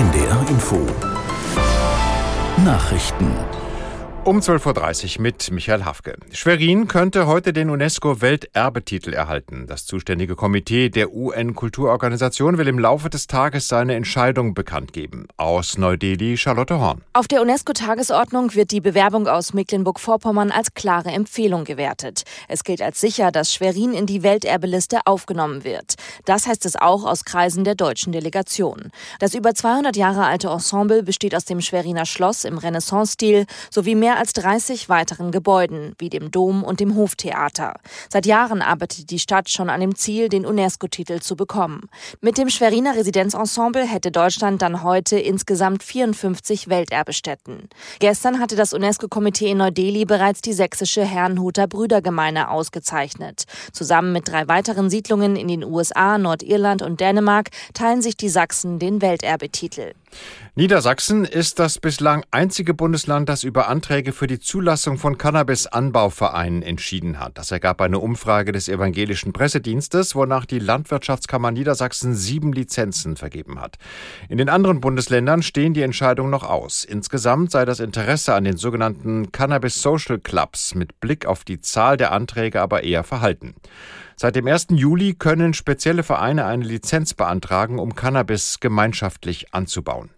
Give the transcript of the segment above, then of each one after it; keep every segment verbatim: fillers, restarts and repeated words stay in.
N D R Info Nachrichten um zwölf Uhr dreißig mit Michael Hafke. Schwerin könnte heute den UNESCO-Welterbetitel erhalten. Das zuständige Komitee der U N-Kulturorganisation will im Laufe des Tages seine Entscheidung bekannt geben. Aus Neu-Delhi, Charlotte Horn. Auf der UNESCO-Tagesordnung wird die Bewerbung aus Mecklenburg-Vorpommern als klare Empfehlung gewertet. Es gilt als sicher, dass Schwerin in die Welterbeliste aufgenommen wird. Das heißt es auch aus Kreisen der deutschen Delegation. Das über zweihundert Jahre alte Ensemble besteht aus dem Schweriner Schloss im Renaissance-Stil sowie mehr als dreißig weiteren Gebäuden, wie dem Dom und dem Hoftheater. Seit Jahren arbeitet die Stadt schon an dem Ziel, den UNESCO-Titel zu bekommen. Mit dem Schweriner Residenzensemble hätte Deutschland dann heute insgesamt vierundfünfzig Welterbestätten. Gestern hatte das UNESCO-Komitee in Neu-Delhi bereits die sächsische Herrnhuter Brüdergemeine ausgezeichnet. Zusammen mit drei weiteren Siedlungen in den U S A, Nordirland und Dänemark teilen sich die Sachsen den Welterbetitel. Niedersachsen ist das bislang einzige Bundesland, das über Anträge für die Zulassung von Cannabis-Anbauvereinen entschieden hat. Das ergab eine Umfrage des evangelischen Pressedienstes, wonach die Landwirtschaftskammer Niedersachsen sieben Lizenzen vergeben hat. In den anderen Bundesländern stehen die Entscheidungen noch aus. Insgesamt sei das Interesse an den sogenannten Cannabis-Social Clubs mit Blick auf die Zahl der Anträge aber eher verhalten. Seit dem ersten Juli können spezielle Vereine eine Lizenz beantragen, um Cannabis gemeinschaftlich anzubauen.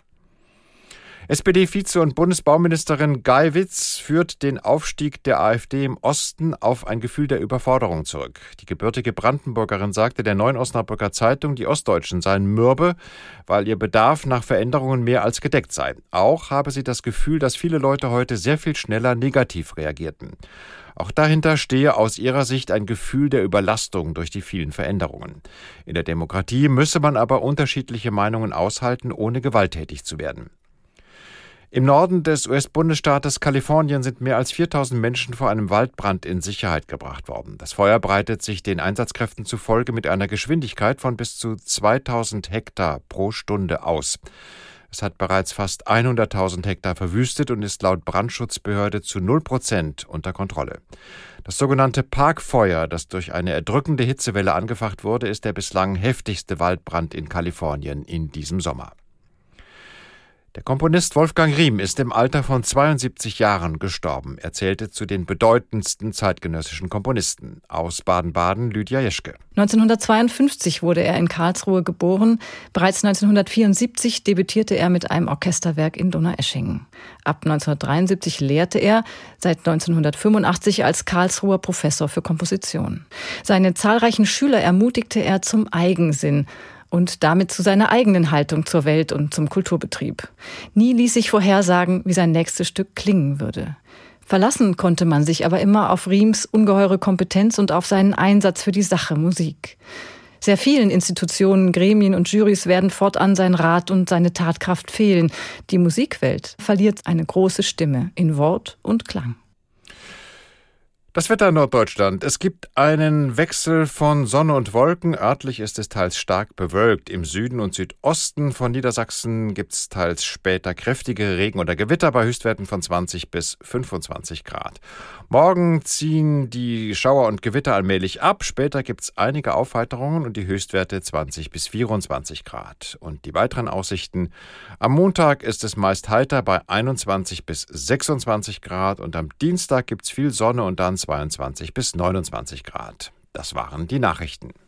S P D-Vize- und Bundesbauministerin Geiwitz führt den Aufstieg der AfD im Osten auf ein Gefühl der Überforderung zurück. Die gebürtige Brandenburgerin sagte der Neuen Osnabrücker Zeitung, die Ostdeutschen seien mürbe, weil ihr Bedarf nach Veränderungen mehr als gedeckt sei. Auch habe sie das Gefühl, dass viele Leute heute sehr viel schneller negativ reagierten. Auch dahinter stehe aus ihrer Sicht ein Gefühl der Überlastung durch die vielen Veränderungen. In der Demokratie müsse man aber unterschiedliche Meinungen aushalten, ohne gewalttätig zu werden. Im Norden des U S-Bundesstaates Kalifornien sind mehr als viertausend Menschen vor einem Waldbrand in Sicherheit gebracht worden. Das Feuer breitet sich den Einsatzkräften zufolge mit einer Geschwindigkeit von bis zu zweitausend Hektar pro Stunde aus. Es hat bereits fast hunderttausend Hektar verwüstet und ist laut Brandschutzbehörde zu null Prozent unter Kontrolle. Das sogenannte Parkfeuer, das durch eine erdrückende Hitzewelle angefacht wurde, ist der bislang heftigste Waldbrand in Kalifornien in diesem Sommer. Der Komponist Wolfgang Riem ist im Alter von zweiundsiebzig Jahren gestorben. Er zählte zu den bedeutendsten zeitgenössischen Komponisten. Aus Baden-Baden Lydia Jeschke. neunzehnhundertzweiundfünfzig wurde er in Karlsruhe geboren. Bereits neunzehnhundertvierundsiebzig debütierte er mit einem Orchesterwerk in Donaueschingen. Ab neunzehnhundertdreiundsiebzig lehrte er, seit neunzehnhundertfünfundachtzig als Karlsruher Professor für Komposition. Seine zahlreichen Schüler ermutigte er zum Eigensinn und damit zu seiner eigenen Haltung zur Welt und zum Kulturbetrieb. Nie ließ sich vorhersagen, wie sein nächstes Stück klingen würde. Verlassen konnte man sich aber immer auf Riems ungeheure Kompetenz und auf seinen Einsatz für die Sache Musik. Sehr vielen Institutionen, Gremien und Jurys werden fortan sein Rat und seine Tatkraft fehlen. Die Musikwelt verliert eine große Stimme in Wort und Klang. Das Wetter in Norddeutschland. Es gibt einen Wechsel von Sonne und Wolken. Örtlich ist es teils stark bewölkt. Im Süden und Südosten von Niedersachsen gibt es teils später kräftige Regen- oder Gewitter bei Höchstwerten von zwanzig bis fünfundzwanzig Grad. Morgen ziehen die Schauer und Gewitter allmählich ab. Später gibt es einige Aufheiterungen und die Höchstwerte zwanzig bis vierundzwanzig Grad. Und die weiteren Aussichten. Am Montag ist es meist heiter bei einundzwanzig bis sechsundzwanzig Grad und am Dienstag gibt es viel Sonne und dann zweiundzwanzig bis neunundzwanzig Grad. Das waren die Nachrichten.